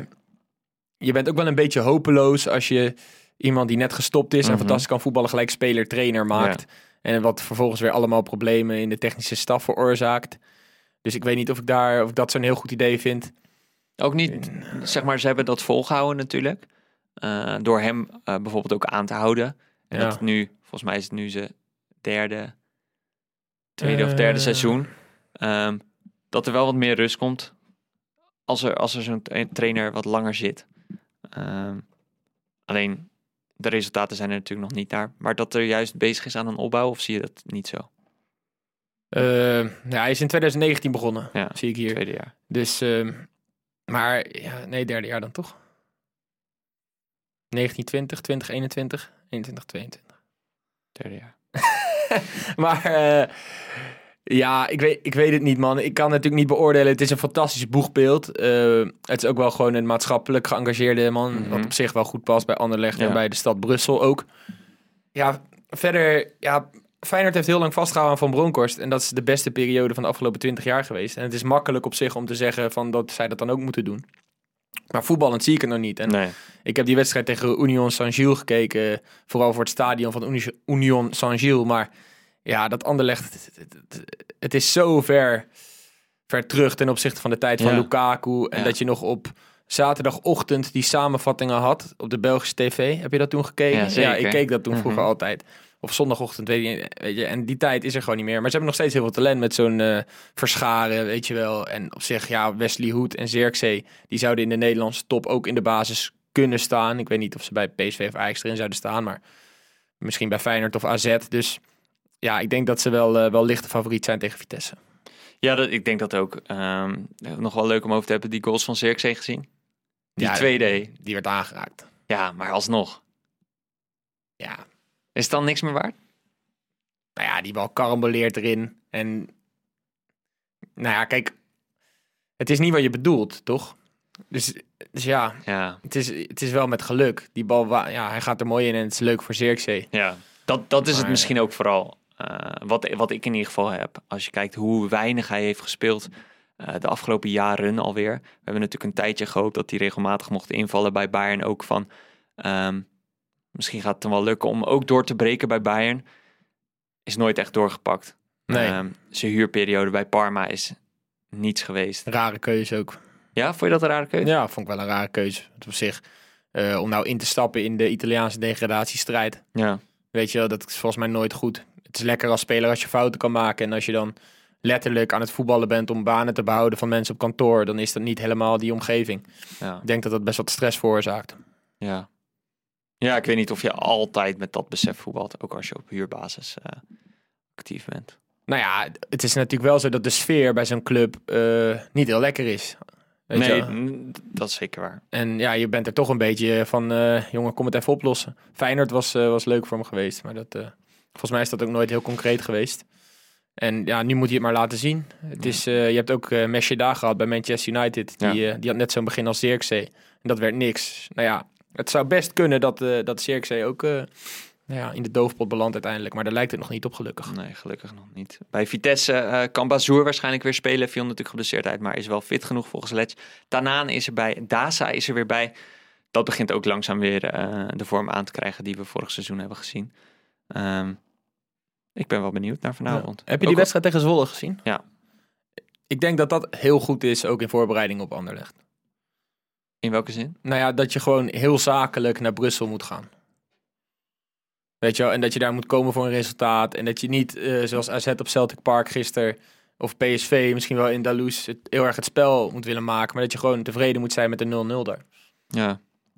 Speaker 3: Je bent ook wel een beetje hopeloos als je iemand die net gestopt is... Mm-hmm. en fantastisch kan voetballen gelijk speler-trainer maakt... Ja. En wat vervolgens weer allemaal problemen in de technische staf veroorzaakt. Dus ik weet niet of ik, daar, of ik dat zo'n heel goed idee vind.
Speaker 2: Ook niet, zeg maar, ze hebben dat volgehouden natuurlijk. Uh, door hem uh, bijvoorbeeld ook aan te houden. En ja. dat het nu, volgens mij is het nu zijn derde, tweede uh, of derde seizoen. Um, dat er wel wat meer rust komt als er, als er zo'n trainer wat langer zit. Um, alleen... De resultaten zijn er natuurlijk nog niet daar. Maar dat er juist bezig is aan een opbouw, of zie je dat niet zo?
Speaker 3: Uh, ja, hij is in twintig negentien begonnen, ja, zie ik hier.
Speaker 2: Tweede jaar.
Speaker 3: Dus, uh, maar, ja, nee, derde jaar dan toch? negentien twintig, twintig eenentwintig, eenentwintig tweeëntwintig.
Speaker 2: Derde jaar.
Speaker 3: maar, uh, ja, ik weet, ik weet het niet, man. Ik kan het natuurlijk niet beoordelen. Het is een fantastisch boegbeeld. Uh, het is ook wel gewoon een maatschappelijk geëngageerde man. Mm-hmm. Wat op zich wel goed past bij Anderlecht ja. en bij de stad Brussel ook. Ja, verder... Ja, Feyenoord heeft heel lang vastgehouden aan Van Bronckhorst. En dat is de beste periode van de afgelopen twintig jaar geweest. En het is makkelijk op zich om te zeggen van dat zij dat dan ook moeten doen. Maar voetballend zie ik het nog niet. En nee. Ik heb die wedstrijd tegen Union Saint-Gilles gekeken. Vooral voor het stadion van Union Saint-Gilles. Maar... Ja, dat Anderlecht, het, het, het, het is zo ver, ver terug ten opzichte van de tijd van ja. Lukaku. En ja. dat je nog op zaterdagochtend die samenvattingen had op de Belgische tv. Heb je dat toen gekeken?
Speaker 2: Ja, zeker.
Speaker 3: Ja, ik keek dat toen vroeger
Speaker 2: mm-hmm.
Speaker 3: altijd. Of zondagochtend, weet je, weet je. En die tijd is er gewoon niet meer. Maar ze hebben nog steeds heel veel talent met zo'n uh, Verscharen, weet je wel. En op zich, ja, Wesley Hoed en Zirkzee, die zouden in de Nederlandse top ook in de basis kunnen staan. Ik weet niet of ze bij P S V of Ajax erin zouden staan, maar misschien bij Feyenoord of A Z. Dus... Ja, ik denk dat ze wel, uh, wel lichte favoriet zijn tegen Vitesse.
Speaker 2: Ja, dat, ik denk dat ook. Um, nog wel leuk om over te hebben. Die goals van Zirkzee gezien. Die ja, tweede.
Speaker 3: Die werd aangeraakt.
Speaker 2: Ja, maar alsnog.
Speaker 3: Ja.
Speaker 2: Is het dan niks meer waard?
Speaker 3: Nou ja, die bal karamboleert erin. En nou ja, kijk. Het is niet wat je bedoelt, toch? Dus, dus ja,
Speaker 2: ja.
Speaker 3: Het, is, het is wel met geluk. Die bal, ja, hij gaat er mooi in en het is leuk voor Zirkzee.
Speaker 2: Ja, dat, dat is maar, het misschien ook vooral. Uh, wat, wat ik in ieder geval heb. Als je kijkt hoe weinig hij heeft gespeeld uh, de afgelopen jaren alweer. We hebben natuurlijk een tijdje gehoopt dat hij regelmatig mocht invallen bij Bayern. Ook van, um, misschien gaat het hem wel lukken om ook door te breken bij Bayern. Is nooit echt doorgepakt.
Speaker 3: Nee.
Speaker 2: Um, zijn huurperiode bij Parma is niets geweest.
Speaker 3: Rare keuze ook.
Speaker 2: Ja, vond je dat een rare keuze?
Speaker 3: Ja, vond ik wel een rare keuze. Het op zich, uh, om nou in te stappen in de Italiaanse degradatiestrijd.
Speaker 2: Ja.
Speaker 3: Weet je wel, dat is volgens mij nooit goed. Het is lekker als speler als je fouten kan maken. En als je dan letterlijk aan het voetballen bent om banen te behouden van mensen op kantoor, dan is dat niet helemaal die omgeving.
Speaker 2: Ja.
Speaker 3: Ik denk dat dat best wat stress veroorzaakt.
Speaker 2: Ja. Ja, ik weet niet of je altijd met dat besef voetbalt. Ook als je op huurbasis uh, actief bent.
Speaker 3: Nou ja, het is natuurlijk wel zo dat de sfeer bij zo'n club uh, niet heel lekker is. Weet
Speaker 2: nee,
Speaker 3: je?
Speaker 2: Dat is zeker waar.
Speaker 3: En ja, je bent er toch een beetje van, uh, jongen, kom het even oplossen. Feyenoord was, uh, was leuk voor hem geweest, maar dat, uh, volgens mij is dat ook nooit heel concreet geweest. En ja, nu moet hij het maar laten zien. Het ja. is, uh, je hebt ook uh, Mesjeda gehad bij Manchester United. Die, ja. uh, die had net zo'n begin als Zirkzee. En dat werd niks. Nou ja, het zou best kunnen dat, uh, dat Zirkzee ook uh, nou ja, in de doofpot belandt uiteindelijk. Maar daar lijkt het nog niet op, gelukkig.
Speaker 2: Nee, gelukkig nog niet. Bij Vitesse uh, kan Bazoer waarschijnlijk weer spelen. Viel natuurlijk geblesseerd uit, maar is wel fit genoeg volgens Letch. Tanaan is er bij. Daza is er weer bij. Dat begint ook langzaam weer uh, de vorm aan te krijgen die we vorig seizoen hebben gezien. Um, ik ben wel benieuwd naar vanavond.
Speaker 3: Ja. Heb je die ook wedstrijd op... tegen Zwolle gezien?
Speaker 2: Ja.
Speaker 3: Ik denk dat dat heel goed is, ook in voorbereiding op Anderlecht.
Speaker 2: In welke zin?
Speaker 3: Nou ja, dat je gewoon heel zakelijk naar Brussel moet gaan. Weet je wel, en dat je daar moet komen voor een resultaat. En dat je niet, uh, zoals A Z op Celtic Park gisteren, of P S V, misschien wel in Dalous, het, heel erg het spel moet willen maken. Maar dat je gewoon tevreden moet zijn met de nul nul daar.
Speaker 2: Ja.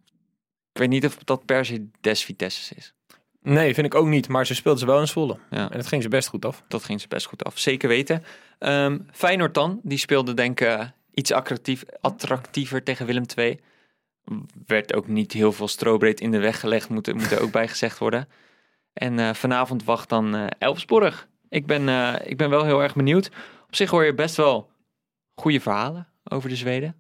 Speaker 2: Ik weet niet of dat per se des Vitesse's is.
Speaker 3: Nee, vind ik ook niet. Maar ze speelden ze wel in Zwolle.
Speaker 2: Ja.
Speaker 3: En dat ging ze best goed af.
Speaker 2: Dat ging ze best goed af. Zeker weten. Um, Feyenoord dan. Die speelde denk ik uh, iets attractief, attractiever tegen Willem twee. Werd ook niet heel veel strobreed in de weg gelegd. Moet, moet er ook bij gezegd worden. En uh, vanavond wacht dan uh, Elfsborg. Ik ben, uh, ik ben wel heel erg benieuwd. Op zich hoor je best wel goede verhalen over de Zweden.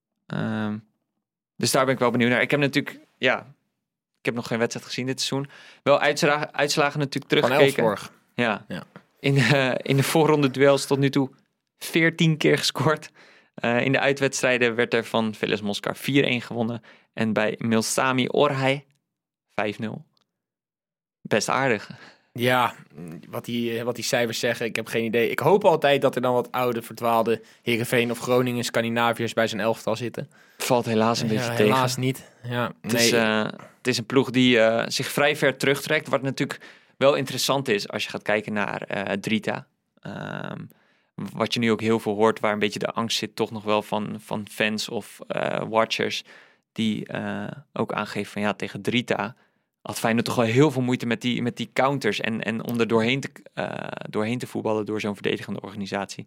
Speaker 2: Um, dus daar ben ik wel benieuwd naar. Ik heb natuurlijk... Ja, ik heb nog geen wedstrijd gezien dit seizoen. Wel uitslagen, uitslagen natuurlijk teruggekeken.
Speaker 3: Van Elfsborg.
Speaker 2: Ja.
Speaker 3: ja.
Speaker 2: In, uh, in de voorronde duels tot nu toe veertien keer gescoord. Uh, in de uitwedstrijden werd er van Velez Moscar vier-een gewonnen. En bij Milsami Orhei vijf nul. Best aardig.
Speaker 3: Ja, wat die, wat die cijfers zeggen, ik heb geen idee. Ik hoop altijd dat er dan wat oude, verdwaalde Heerenveen of Groningen, Scandinaviërs bij zijn elftal zitten.
Speaker 2: Valt helaas een
Speaker 3: ja,
Speaker 2: beetje tegen.
Speaker 3: Helaas niet. Ja,
Speaker 2: het,
Speaker 3: nee.
Speaker 2: is, uh, het is een ploeg die uh, zich vrij ver terugtrekt. Wat natuurlijk wel interessant is als je gaat kijken naar uh, Drita. Um, wat je nu ook heel veel hoort, waar een beetje de angst zit toch nog wel van, van fans of uh, watchers. Die uh, ook aangeven van ja, tegen Drita had Feyenoord toch wel heel veel moeite met die, met die counters. En, en om er doorheen te, uh, doorheen te voetballen door zo'n verdedigende organisatie.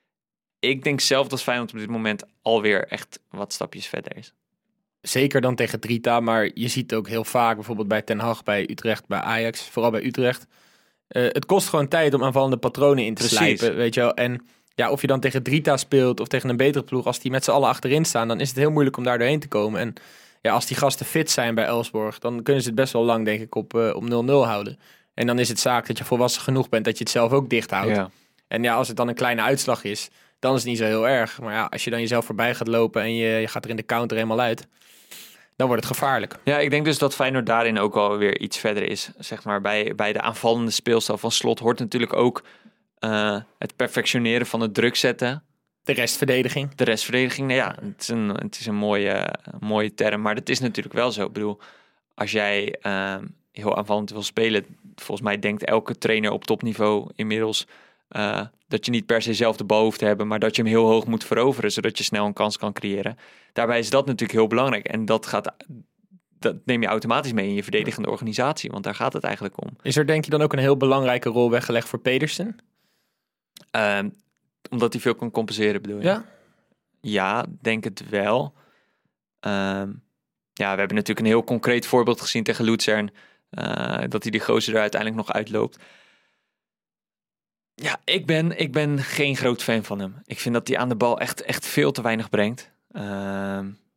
Speaker 2: Ik denk zelf dat Feyenoord op dit moment alweer echt wat stapjes verder is.
Speaker 3: Zeker dan tegen Drita, maar je ziet ook heel vaak bijvoorbeeld bij Ten Hag, bij Utrecht, bij Ajax, vooral bij Utrecht. Uh, het kost gewoon tijd om aanvallende patronen in te Precies. slijpen, weet je wel. En ja, of je dan tegen Drita speelt of tegen een betere ploeg, als die met z'n allen achterin staan, dan is het heel moeilijk om daar doorheen te komen. En ja, als die gasten fit zijn bij Elfsborg, dan kunnen ze het best wel lang, denk ik, op, uh, op nul nul houden. En dan is het zaak dat je volwassen genoeg bent, dat je het zelf ook dicht houdt. Ja. En ja, als het dan een kleine uitslag is, dan is het niet zo heel erg. Maar ja, als je dan jezelf voorbij gaat lopen en je, je gaat er in de counter helemaal uit, dan wordt het gevaarlijk.
Speaker 2: Ja, ik denk dus dat Feyenoord daarin ook alweer iets verder is. Zeg maar, bij, bij de aanvallende speelstijl van Slot hoort natuurlijk ook uh, het perfectioneren van het druk zetten.
Speaker 3: De restverdediging.
Speaker 2: De restverdediging, nou ja, het is een, het is een mooie, mooie term. Maar dat is natuurlijk wel zo. Ik bedoel, als jij uh, heel aanvallend wil spelen, volgens mij denkt elke trainer op topniveau inmiddels Uh, dat je niet per se zelf de bal hoeft te hebben, maar dat je hem heel hoog moet veroveren, zodat je snel een kans kan creëren. Daarbij is dat natuurlijk heel belangrijk. En dat, gaat, dat neem je automatisch mee in je verdedigende organisatie, want daar gaat het eigenlijk om.
Speaker 3: Is er denk je dan ook een heel belangrijke rol weggelegd voor Pedersen?
Speaker 2: Uh, omdat hij veel kan compenseren, bedoel je?
Speaker 3: Ja,
Speaker 2: ja denk het wel. Uh, ja, we hebben natuurlijk een heel concreet voorbeeld gezien tegen Luzern, uh, dat hij die gozer er uiteindelijk nog uitloopt. Ja, ik ben, ik ben geen groot fan van hem. Ik vind dat hij aan de bal echt, echt veel te weinig brengt. Uh,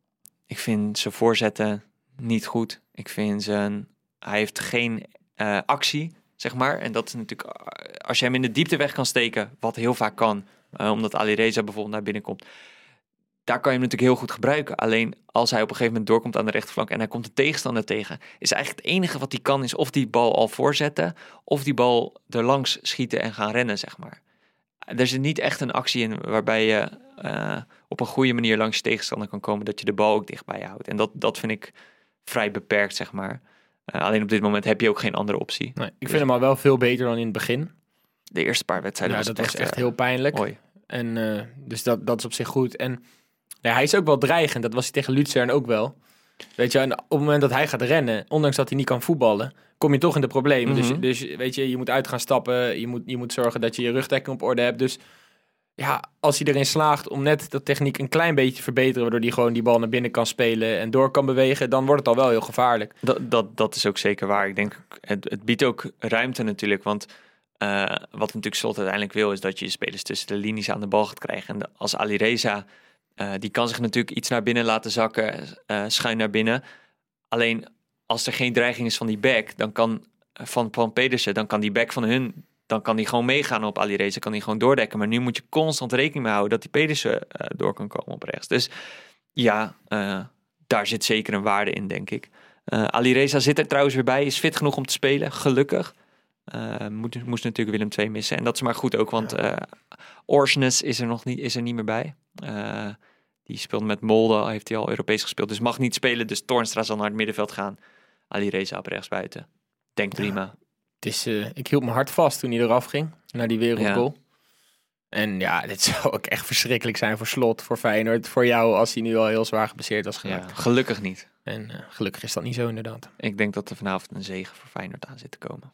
Speaker 2: ik vind zijn voorzetten niet goed. Ik vind zijn... Hij heeft geen uh, actie, zeg maar. En dat is natuurlijk... Als je hem in de diepte weg kan steken, wat heel vaak kan, uh, omdat Alireza bijvoorbeeld naar binnen komt, daar kan je hem natuurlijk heel goed gebruiken. Alleen als hij op een gegeven moment doorkomt aan de rechterflank en hij komt de tegenstander tegen, is eigenlijk het enige wat hij kan is of die bal al voorzetten of die bal er langs schieten en gaan rennen, zeg maar. Er zit niet echt een actie in waarbij je uh, op een goede manier langs je tegenstander kan komen, dat je de bal ook dicht bij je houdt. En dat, dat vind ik vrij beperkt, zeg maar. Uh, alleen op dit moment heb je ook geen andere optie.
Speaker 3: Nee, ik vind dus hem al wel veel beter dan in het begin.
Speaker 2: De eerste paar wedstrijden
Speaker 3: ja,
Speaker 2: was
Speaker 3: dat
Speaker 2: echt,
Speaker 3: was echt
Speaker 2: uh,
Speaker 3: heel pijnlijk.
Speaker 2: Mooi.
Speaker 3: En uh, dus dat, dat is op zich goed. En ja, hij is ook wel dreigend. Dat was hij tegen Luzern ook wel. Weet je, en op het moment dat hij gaat rennen, ondanks dat hij niet kan voetballen, kom je toch in de problemen. Mm-hmm. Dus, dus weet je, je moet uit gaan stappen. Je moet, je moet zorgen dat je je rugdekking op orde hebt. Dus ja, als hij erin slaagt om net dat techniek een klein beetje te verbeteren, waardoor hij gewoon die bal naar binnen kan spelen en door kan bewegen, dan wordt het al wel heel gevaarlijk.
Speaker 2: Dat, dat, dat is ook zeker waar. Ik denk, het, het biedt ook ruimte natuurlijk, want uh, wat natuurlijk Slot uiteindelijk wil, is dat je je spelers tussen de linies aan de bal gaat krijgen. En de, als Alireza, uh, die kan zich natuurlijk iets naar binnen laten zakken, uh, schuin naar binnen. Alleen als er geen dreiging is van die back, dan kan van, van Pedersen, dan kan die back van hun, dan kan die gewoon meegaan op Alireza, kan die gewoon doordekken. Maar nu moet je constant rekening mee houden dat die Pedersen uh, door kan komen op rechts. Dus ja, uh, daar zit zeker een waarde in, denk ik. Uh, Alireza zit er trouwens weer bij, is fit genoeg om te spelen, gelukkig. Uh, moet, moest natuurlijk Willem twee missen. En dat is maar goed ook, want uh, Orsnes is er nog niet, is er niet meer bij. Uh, die speelt met Molde, heeft hij al Europees gespeeld, dus mag niet spelen. Dus Toornstra zal naar het middenveld gaan. Alireza op rechts buiten. Denk prima.
Speaker 3: Ja, het is, uh, ik hield mijn hart vast toen hij eraf ging, naar die wereldgoal. Ja. En ja, dit zou ook echt verschrikkelijk zijn voor Slot, voor Feyenoord, voor jou als hij nu al heel zwaar geblesseerd was geraakt.
Speaker 2: Ja, gelukkig niet.
Speaker 3: En uh, gelukkig is dat niet zo inderdaad.
Speaker 2: Ik denk dat er vanavond een zege voor Feyenoord aan zit te komen.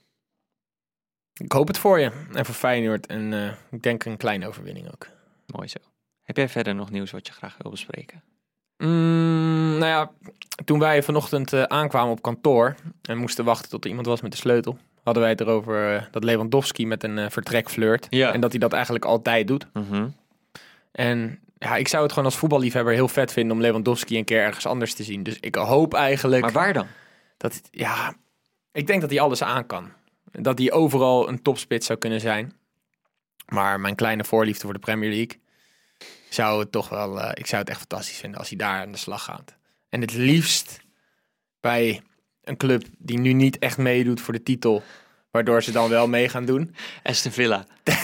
Speaker 3: Ik hoop het voor je en voor Feyenoord en uh, ik denk een kleine overwinning ook.
Speaker 2: Mooi zo. Heb jij verder nog nieuws wat je graag wil bespreken?
Speaker 3: Mm, nou ja, toen wij vanochtend uh, aankwamen op kantoor en moesten wachten tot er iemand was met de sleutel, hadden wij het erover uh, dat Lewandowski met een uh, vertrek flirt.
Speaker 2: Ja.
Speaker 3: En dat hij dat eigenlijk altijd doet.
Speaker 2: Mm-hmm.
Speaker 3: En ja, ik zou het gewoon als voetballiefhebber heel vet vinden om Lewandowski een keer ergens anders te zien. Dus ik hoop eigenlijk...
Speaker 2: Maar waar dan?
Speaker 3: Dat het, ja, ik denk dat hij alles aan kan. Dat hij overal een topspits zou kunnen zijn. Maar mijn kleine voorliefde voor de Premier League zou het toch wel... Uh, ik zou het echt fantastisch vinden als hij daar aan de slag gaat. En het liefst bij een club die nu niet echt meedoet voor de titel, waardoor ze dan wel mee gaan doen.
Speaker 2: Aston Villa.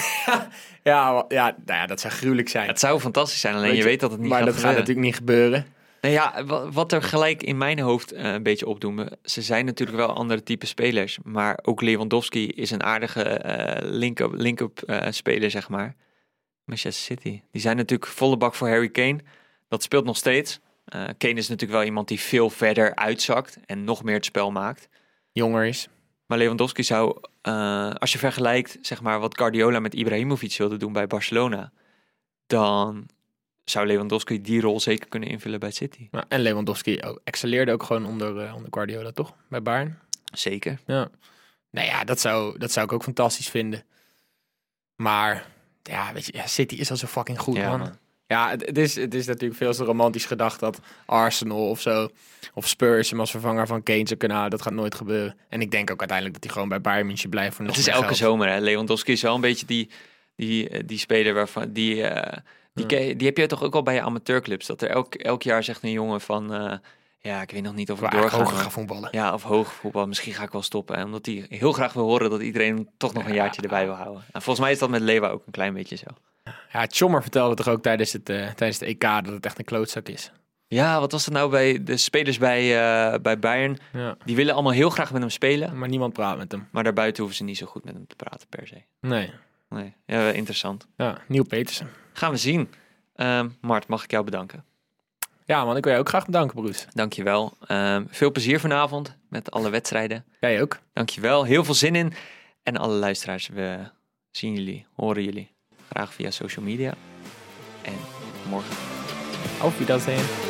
Speaker 3: ja, ja, nou ja, dat zou gruwelijk zijn.
Speaker 2: Het zou fantastisch zijn, alleen
Speaker 3: Weet
Speaker 2: je,
Speaker 3: je,
Speaker 2: weet dat het niet
Speaker 3: maar
Speaker 2: gaat
Speaker 3: dat
Speaker 2: gebeuren.
Speaker 3: gaat natuurlijk niet gebeuren.
Speaker 2: Nou ja, wa- wat er gelijk in mijn hoofd uh, een beetje opdoemen. Ze zijn natuurlijk wel andere type spelers. Maar ook Lewandowski is een aardige uh, link-up, link-up uh, speler, zeg maar. Manchester City. Die zijn natuurlijk volle bak voor Harry Kane. Dat speelt nog steeds. Uh, Kane is natuurlijk wel iemand die veel verder uitzakt en nog meer het spel maakt.
Speaker 3: Jonger is.
Speaker 2: Maar Lewandowski zou, uh, als je vergelijkt, zeg maar, wat Guardiola met Ibrahimovic wilde doen bij Barcelona, dan zou Lewandowski die rol zeker kunnen invullen bij City.
Speaker 3: Ja, en Lewandowski ook, excelleerde ook gewoon onder, uh, onder Guardiola, toch? Bij Bayern.
Speaker 2: Zeker.
Speaker 3: Ja. Nou ja, dat zou, dat zou ik ook fantastisch vinden. Maar, ja, weet je, ja, City is al zo fucking goed,
Speaker 2: Ja,
Speaker 3: man.
Speaker 2: man.
Speaker 3: Ja, het, het, is, het is natuurlijk veel te romantisch gedacht dat Arsenal of zo, of Spurs hem als vervanger van Kane zou kunnen halen. Dat gaat nooit gebeuren. En ik denk ook uiteindelijk dat hij gewoon bij Bayern München blijft voor nog
Speaker 2: Het is
Speaker 3: meer
Speaker 2: elke
Speaker 3: geld.
Speaker 2: zomer, hè. Lewandowski is wel een beetje die, die, die speler waarvan die, uh, die,
Speaker 3: Ja.
Speaker 2: ke- die heb je toch ook al bij je amateurclubs. Dat er elk, elk jaar zegt een jongen van, uh, ja, ik weet nog niet of ik
Speaker 3: Waar eigenlijk
Speaker 2: doorga.
Speaker 3: hoger
Speaker 2: maar-
Speaker 3: gaan voetballen.
Speaker 2: Ja, of hoog voetbal. Misschien ga ik wel stoppen. Hè, omdat hij heel graag wil horen dat iedereen toch nog een
Speaker 3: Ja.
Speaker 2: jaartje erbij wil houden. En volgens mij is dat met Lewa ook een klein beetje zo.
Speaker 3: Ja, Tjommer vertelde toch ook tijdens het, uh, tijdens het E K dat het echt een klootzak is.
Speaker 2: Ja, wat was het nou bij de spelers bij, uh, bij Bayern?
Speaker 3: Ja.
Speaker 2: Die willen allemaal heel graag met hem spelen.
Speaker 3: Maar niemand praat met hem.
Speaker 2: Maar daarbuiten hoeven ze niet zo goed met hem te praten per se.
Speaker 3: Nee.
Speaker 2: Nee, ja, interessant.
Speaker 3: Ja, Neil Petersen.
Speaker 2: Gaan we zien. Um, Mart, mag ik jou bedanken?
Speaker 3: Ja man, ik wil jou ook graag bedanken, Bruce.
Speaker 2: Dankjewel. Um, veel plezier vanavond met alle wedstrijden.
Speaker 3: Jij ook.
Speaker 2: Dankjewel. Heel veel zin in. En alle luisteraars, we zien jullie, horen jullie graag via social media. En morgen.
Speaker 3: Auf Wiedersehen.